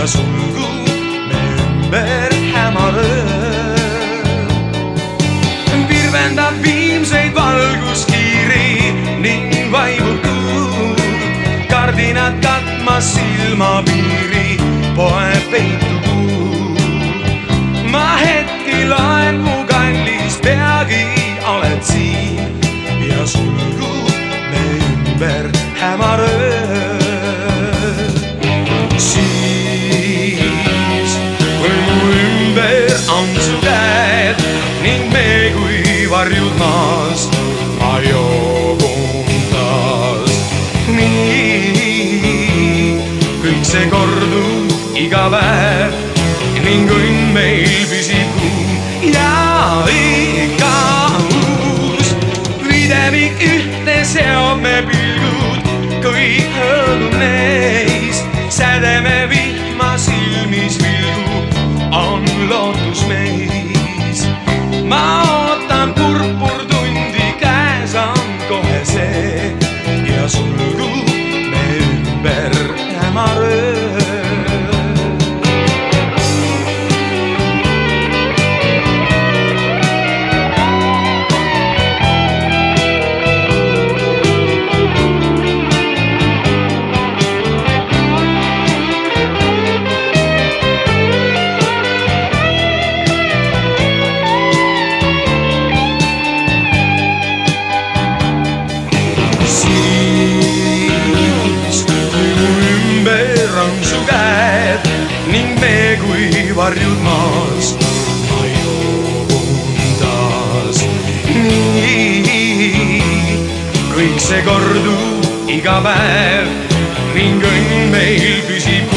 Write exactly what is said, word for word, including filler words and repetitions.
sulgub me ümber hämar öö. Virvendab viimseid valguskiiri ning vaibub kuu, kardinad katmas silmapiiri poeb peitu kuu. Ma hetki loen, mu kallis, peagi oled siin ja sulgub me ümber hämar öö. Siis kui mu ümber on su käed ning me kui varjud maas, ma joobun taas. Nii kõik see kordub iga päev ning õnn meil püsib kuum ja ikka uus. Videvik ühte seob me pilgud, kõik hõõgub neis. Sädeme vihma silmis vilgub, on lootus meis. Ma ootan purpurtundi, käes on kohe see ja sulgub me ümber hämar öö. Ning me kui varjud maas, ma joobun taas. Nii kõik see kordub iga päev ning õnn meil püsib